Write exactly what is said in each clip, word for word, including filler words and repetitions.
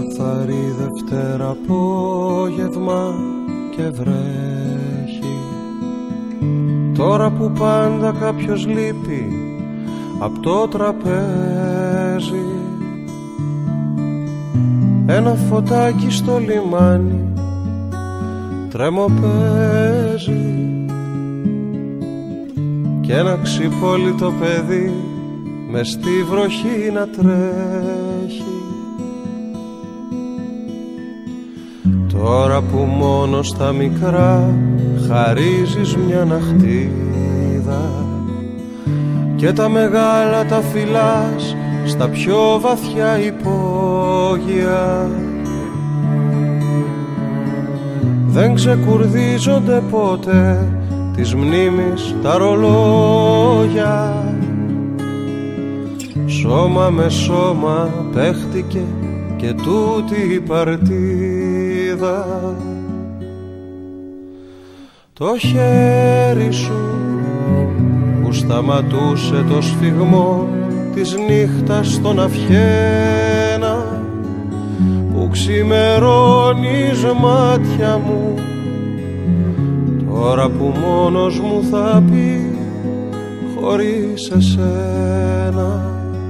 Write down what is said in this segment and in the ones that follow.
καθαρή Δευτέρα απόγευμα και βρέχει. Τώρα που πάντα κάποιος λείπει απ' το τραπέζι, ένα φωτάκι στο λιμάνι τρεμοπαίζει κι ένα ξυπόλυτο παιδί μες στη βροχή να τρέχει. Τώρα που μόνο στα μικρά χαρίζεις μια ναχτίδα και τα μεγάλα τα φυλάς στα πιο βαθιά υπόγεια, δεν ξεκουρδίζονται ποτέ της μνήμης τα ρολόγια. Σώμα με σώμα παίχτηκε και τούτη η παρτίδα. Το χέρι σου που σταματούσε το σφιγμό της νύχτας στον αυχένα, που ξημερώνεις μάτια μου, τώρα που μόνος μου θα πει χωρίς εσένα.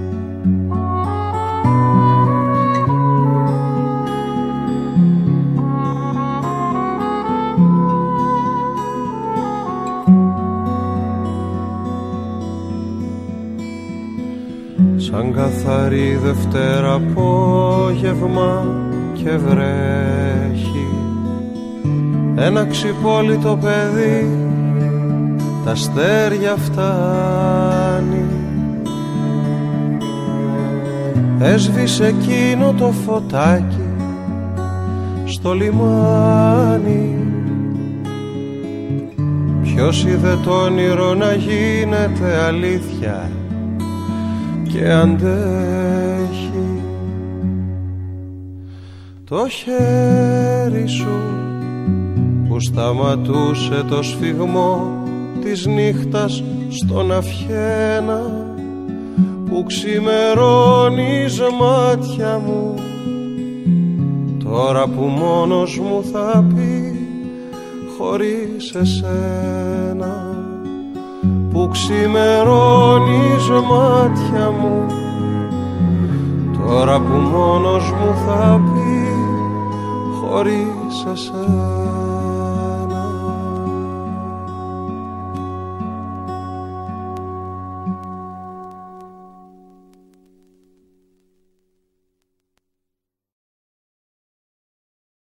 Σαν καθαρή Δευτέρα απόγευμα και βρέχει, ένα ξυπόλυτο παιδί τα αστέρια φτάνει. Έσβησε εκείνο το φωτάκι στο λιμάνι. Ποιος είδε το όνειρο να γίνεται αλήθεια και αντέχει. Το χέρι σου που σταματούσε το σφιγμό της νύχτας στον αυχένα, που ξημερώνεις μάτια μου, τώρα που μόνος μου θα πει χωρίς εσένα. Που ξημερώνεις μάτια μου, τώρα που μόνος μου θα πει χωρίς εσένα.